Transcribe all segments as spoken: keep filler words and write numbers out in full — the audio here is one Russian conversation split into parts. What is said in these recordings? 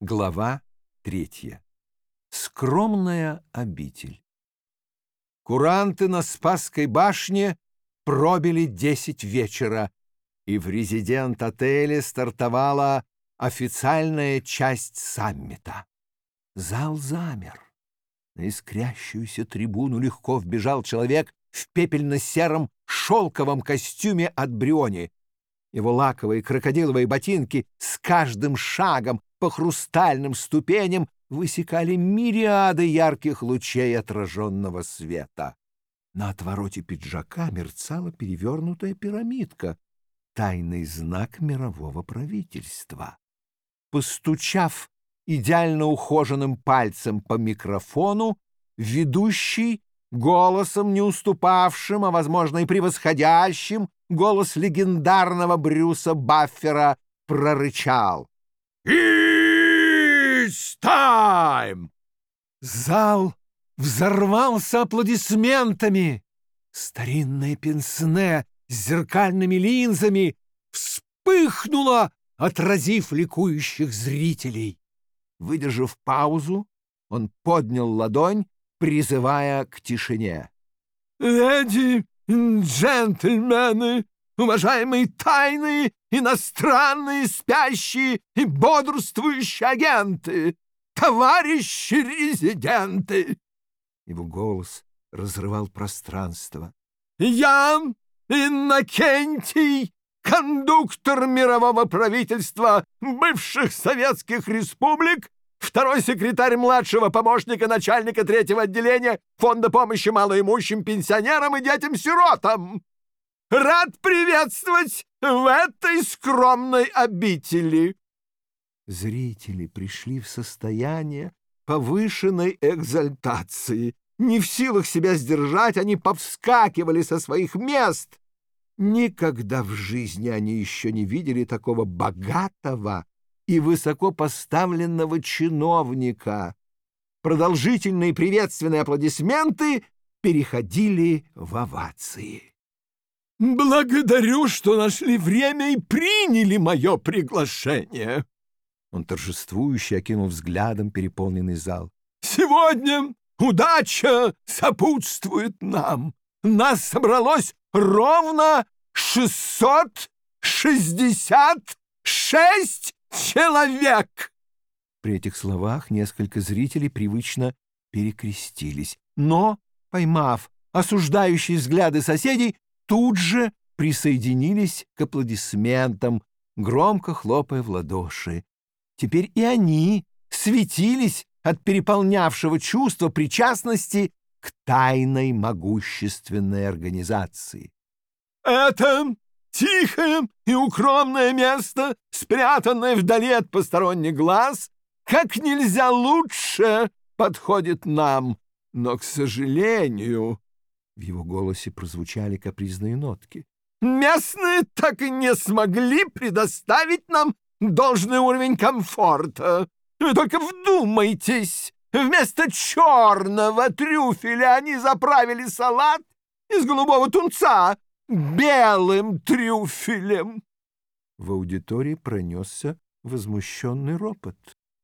Глава третья. Скромная обитель. Куранты на Спасской башне пробили десять вечера, и в резидент-отеле стартовала официальная часть саммита. Зал замер. На искрящуюся трибуну легко вбежал человек в пепельно-сером шелковом костюме от Бриони. Его лаковые крокодиловые ботинки с каждым шагом по хрустальным ступеням высекали мириады ярких лучей отраженного света. На отвороте пиджака мерцала перевернутая пирамидка, тайный знак мирового правительства. Постучав идеально ухоженным пальцем по микрофону, ведущий, голосом не уступавшим, а, возможно, и превосходящим голос легендарного Брюса Баффера, прорычал: «It's time!» Зал взорвался аплодисментами. Старинное пенсне с зеркальными линзами вспыхнуло, отразив ликующих зрителей. Выдержав паузу, он поднял ладонь, призывая к тишине. «Леди и джентльмены, уважаемые тайные, иностранные, спящие и бодрствующие агенты, товарищи резиденты!» Его голос разрывал пространство. «Я, Иннокентий, кондуктор мирового правительства бывших советских республик, второй секретарь младшего помощника начальника третьего отделения Фонда помощи малоимущим пенсионерам и детям-сиротам, рад приветствовать в этой скромной обители». Зрители пришли в состояние повышенной экзальтации. Не в силах себя сдержать, они повскакивали со своих мест. Никогда в жизни они еще не видели такого богатого и высокопоставленного чиновника. Продолжительные приветственные аплодисменты переходили в овации. «Благодарю, что нашли время и приняли мое приглашение!» Он торжествующе окинул взглядом переполненный зал. «Сегодня удача сопутствует нам. Нас собралось ровно шестьсот шестьдесят шесть человек!» При этих словах несколько зрителей привычно перекрестились, но, поймав осуждающие взгляды соседей, тут же присоединились к аплодисментам, громко хлопая в ладоши. Теперь и они светились от переполнявшего чувства причастности к тайной могущественной организации. «Это тихое и укромное место, спрятанное вдали от посторонних глаз, как нельзя лучше подходит нам, но, к сожалению...» В его голосе прозвучали капризные нотки. «Местные так и не смогли предоставить нам должный уровень комфорта. Вы только вдумайтесь, вместо черного трюфеля они заправили салат из голубого тунца белым трюфелем». В аудитории пронесся возмущенный ропот.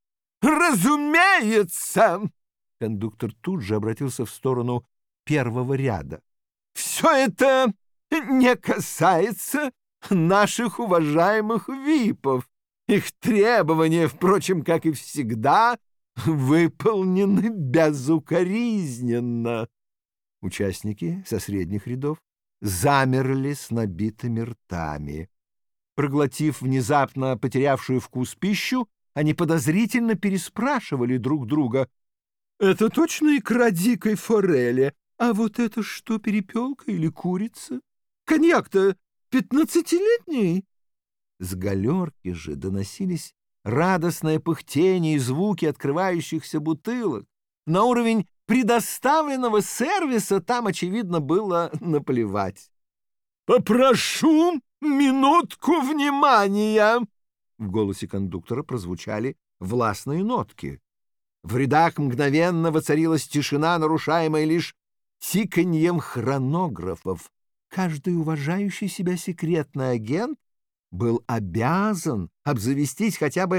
«Разумеется!» Кондуктор тут же обратился в сторону первого ряда. «Все это не касается наших уважаемых випов. Их требования, впрочем, как и всегда, выполнены безукоризненно». Участники со средних рядов замерли с набитыми ртами. Проглотив внезапно потерявшую вкус пищу, они подозрительно переспрашивали друг друга: «Это точно икра дикой форели? А вот это что, перепелка или курица? Коньяк-то пятнадцатилетний?» С галерки же доносились радостное пыхтение и звуки открывающихся бутылок. На уровень предоставленного сервиса там, очевидно, было наплевать. «Попрошу минутку внимания!» В голосе кондуктора прозвучали властные нотки. В рядах мгновенно воцарилась тишина, нарушаемая лишь тиканьем хронографов. Каждый уважающий себя секретный агент был обязан обзавестись хотя бы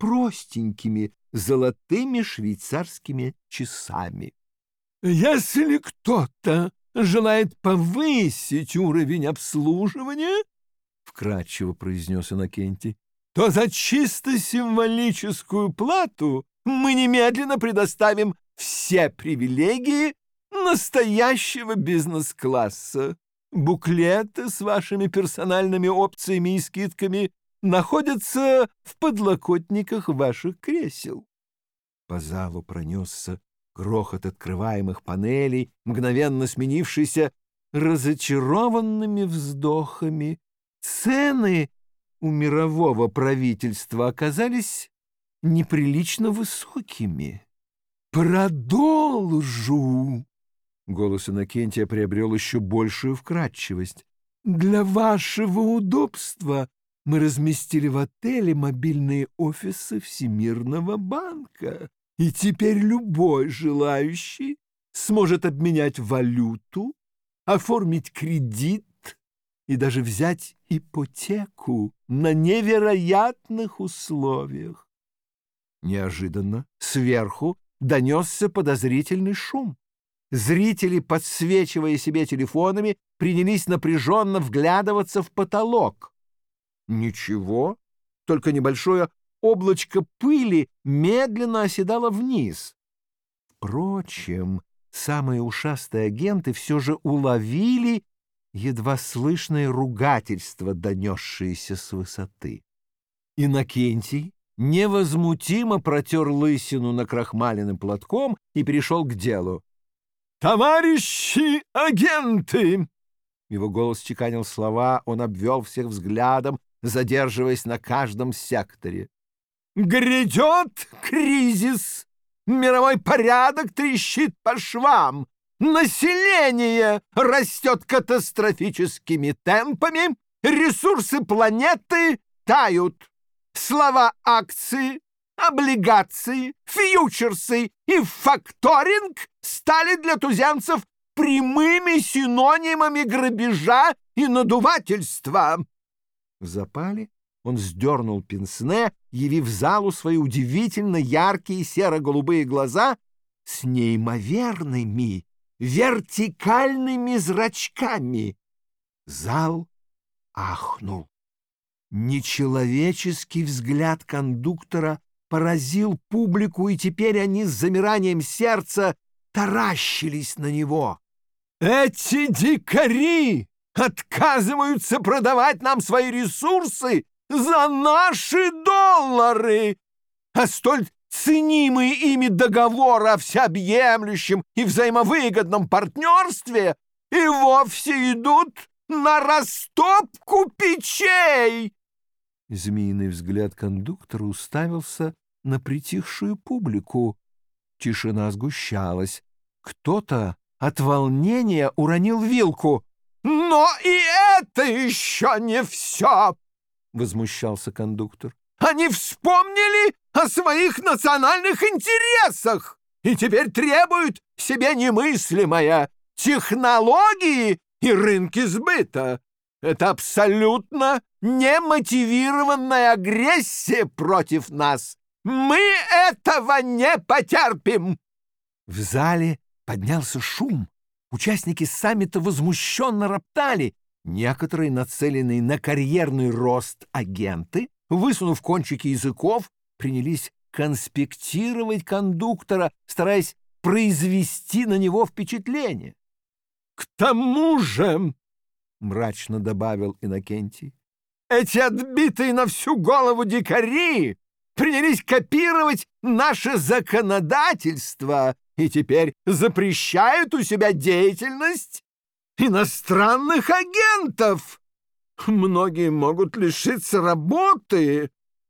простенькими золотыми швейцарскими часами. «Если кто-то желает повысить уровень обслуживания, — вкратчиво произнес Иннокентий, — то за чисто символическую плату мы немедленно предоставим все привилегии настоящего бизнес-класса. Буклеты с вашими персональными опциями и скидками находятся в подлокотниках ваших кресел». По залу пронесся грохот открываемых панелей, мгновенно сменившийся разочарованными вздохами. Цены у мирового правительства оказались неприлично высокими. «Продолжу!» Голос Иннокентия приобрел еще большую вкрадчивость. «Для вашего удобства мы разместили в отеле мобильные офисы Всемирного банка, и теперь любой желающий сможет обменять валюту, оформить кредит и даже взять ипотеку на невероятных условиях». Неожиданно сверху донесся подозрительный шум. Зрители, подсвечивая себе телефонами, принялись напряженно вглядываться в потолок. Ничего, только небольшое облачко пыли медленно оседало вниз. Впрочем, самые ушастые агенты все же уловили едва слышное ругательство, донесшееся с высоты. Иннокентий невозмутимо протер лысину накрахмаленным платком и перешел к делу. «Товарищи агенты!» Его голос чеканил слова, он обвел всех взглядом, задерживаясь на каждом секторе. «Грядет кризис! Мировой порядок трещит по швам! Население растет катастрофическими темпами! Ресурсы планеты тают! Слова акции, облигации, фьючерсы и факторинг стали для туземцев прямыми синонимами грабежа и надувательства». В запале он сдернул пенсне, явив залу свои удивительно яркие серо-голубые глаза с неимоверными вертикальными зрачками. Зал ахнул. Нечеловеческий взгляд кондуктора поразил публику, и теперь они с замиранием сердца таращились на него. «Эти дикари отказываются продавать нам свои ресурсы за наши доллары, а столь ценимые ими договоры о всеобъемлющем и взаимовыгодном партнерстве и вовсе идут на растопку печей!» Змеиный взгляд кондуктора уставился на притихшую публику. Тишина сгущалась. Кто-то от волнения уронил вилку. «Но и это еще не все!» — возмущался кондуктор. «Они вспомнили о своих национальных интересах и теперь требуют себе немыслимое технологии и рынки сбыта. Это абсолютно немотивированная агрессия против нас. Мы этого не потерпим!» В зале поднялся шум. Участники саммита возмущенно роптали. Некоторые, нацеленные на карьерный рост агенты, высунув кончики языков, принялись конспектировать кондуктора, стараясь произвести на него впечатление. «К тому же, — мрачно добавил Иннокентий, — эти отбитые на всю голову дикари принялись копировать наше законодательство и теперь запрещают у себя деятельность иностранных агентов. Многие могут лишиться работы».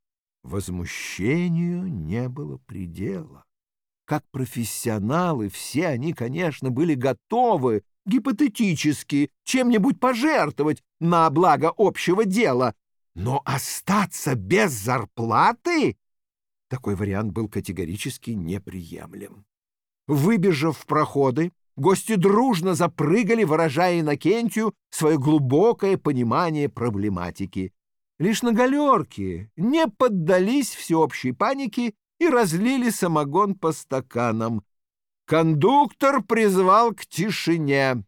Возмущению не было предела. Как профессионалы, все они, конечно, были готовы гипотетически чем-нибудь пожертвовать на благо общего дела, но остаться без зарплаты — такой вариант был категорически неприемлем. Выбежав в проходы, гости дружно запрыгали, выражая Иннокентию свое глубокое понимание проблематики. Лишь на галерке не поддались всеобщей панике и разлили самогон по стаканам. Кондуктор призвал к тишине.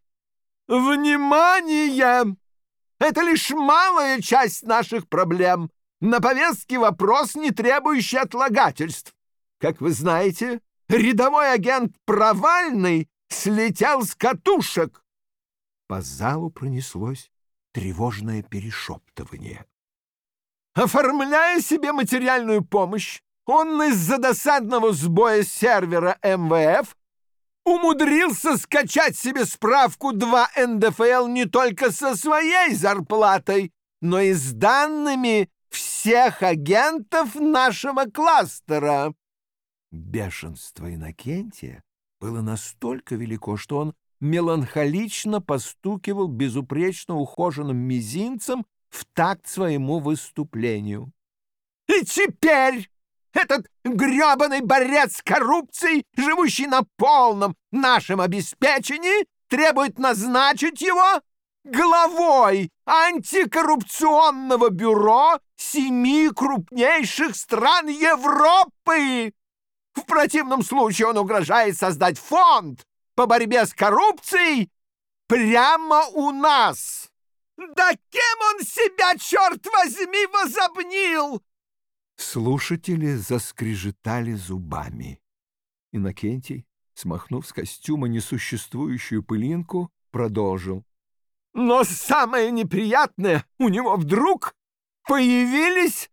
«Внимание! Это лишь малая часть наших проблем. На повестке вопрос, не требующий отлагательств. Как вы знаете, рядовой агент Провальный слетел с катушек». По залу пронеслось тревожное перешептывание. Оформляя себе материальную помощь, он из-за досадного сбоя сервера эм вэ эф умудрился скачать себе справку два эн дэ эф эл не только со своей зарплатой, но и с данными всех агентов нашего кластера. Бешенство Иннокентия было настолько велико, что он меланхолично постукивал безупречно ухоженным мизинцем в такт своему выступлению. «И теперь этот гребаный борец с коррупцией, живущий на полном нашем обеспечении, требует назначить его главой антикоррупционного бюро семи крупнейших стран Европы. В противном случае он угрожает создать фонд по борьбе с коррупцией прямо у нас. Да кем он себя, черт возьми, возомнил?» Слушатели заскрежетали зубами. Иннокентий, смахнув с костюма несуществующую пылинку, продолжил. «Но самое неприятное, у него вдруг появились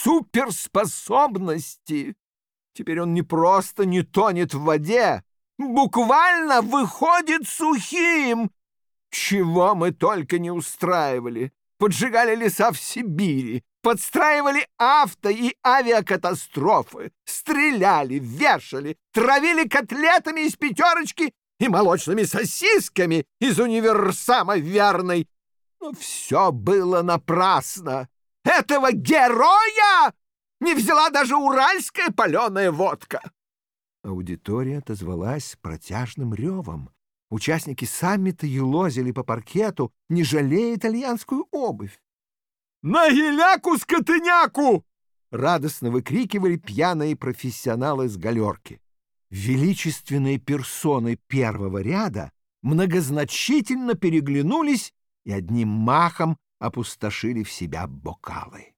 суперспособности. Теперь он не просто не тонет в воде, буквально выходит сухим. Чего мы только не устраивали. Поджигали леса в Сибири, подстраивали авто- и авиакатастрофы, стреляли, вешали, травили котлетами из пятерочки и молочными сосисками из универсама Верной. Но все было напрасно. Этого героя не взяла даже уральская паленая водка». Аудитория отозвалась протяжным ревом. Участники саммита елозили по паркету, не жалея итальянскую обувь. «На геляку-скотыняку!» — радостно выкрикивали пьяные профессионалы с галерки. Величественные персоны первого ряда многозначительно переглянулись и одним махом опустошили в себя бокалы.